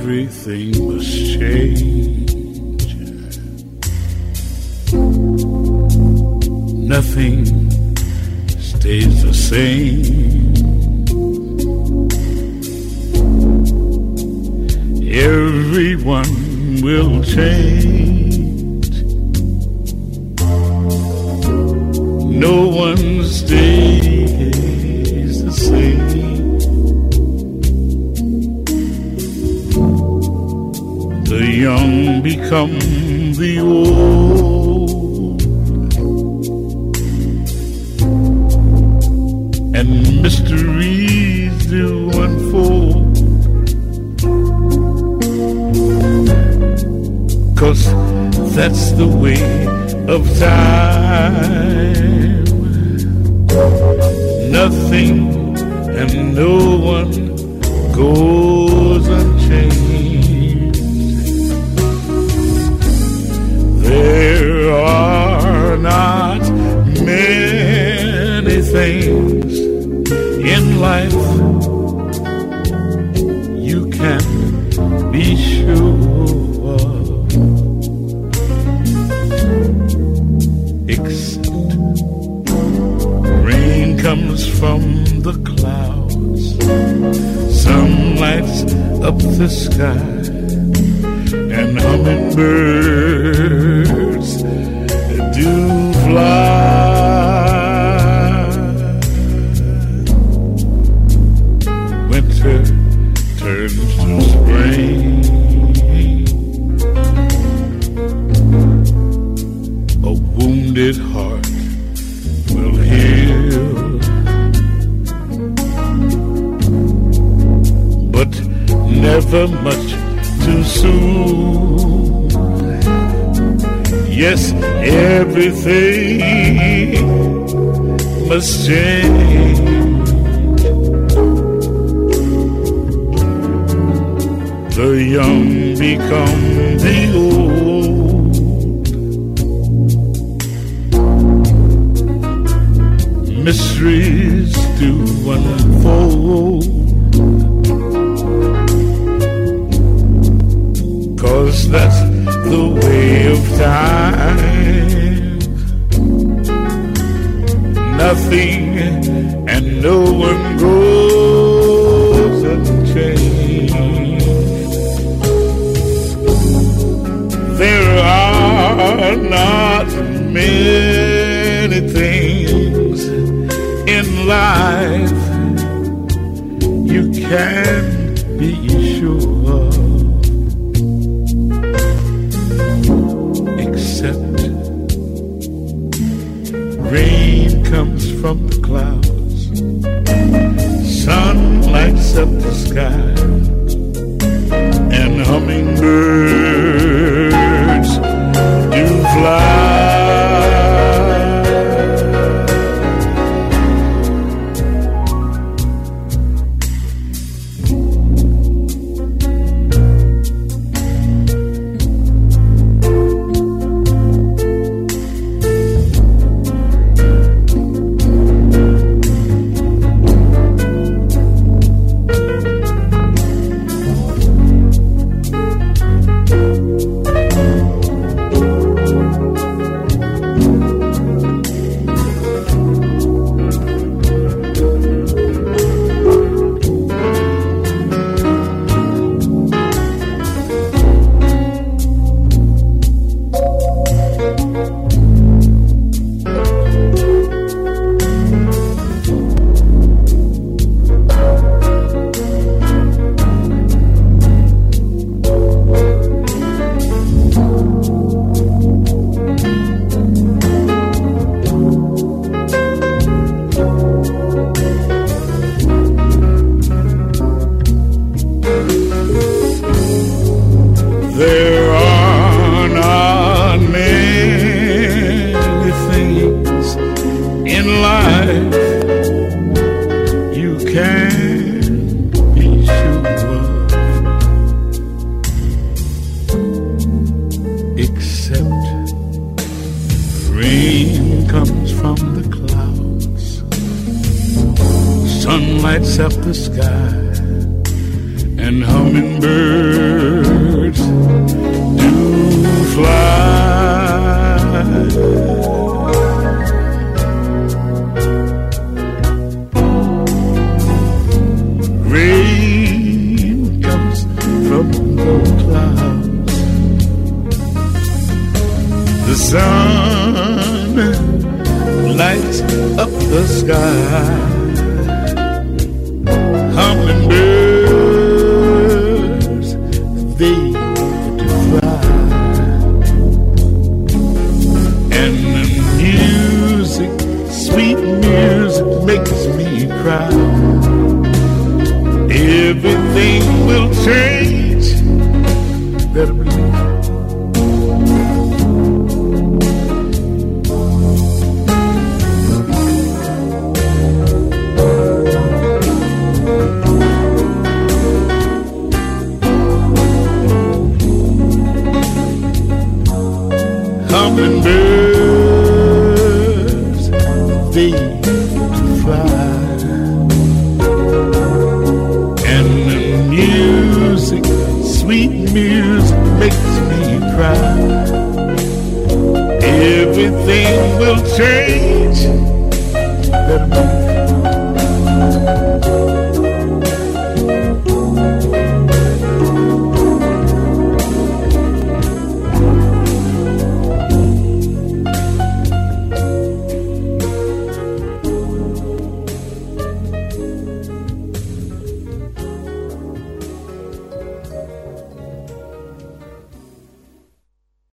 everything must change. Nothing stays the same. Everyone will change. No one stays the same. The young become the old, and mysteries do unfold. 'Cause that's the way of time. Nothing and no one goes unchanged. There are not many things in life you can be sure of, except rain comes from the clouds, sun lights up the sky, and hummingbirds do fly. Winter turns to spring. A wounded heart will heal, but never much too soon. Yes, everything must change. The young become the old, mysteries do unfold. 'Cause that's the way of time. Nothing and no one goes unchanged. There are not many things in life you can be sure of, except rain comes from the clouds, sun lights up the sky, and hummingbirds do fly. There are not many things in life you can be sure of, except rain comes from the clouds, sun lights up the sky, and hummingbirds The sun lights up the sky. Hummingbirds, they do fly. And the music, sweet music, makes me cry. Everything will change, better believe. Hummingbirds, they do fly. And the music, sweet music, makes me cry. Everything will change.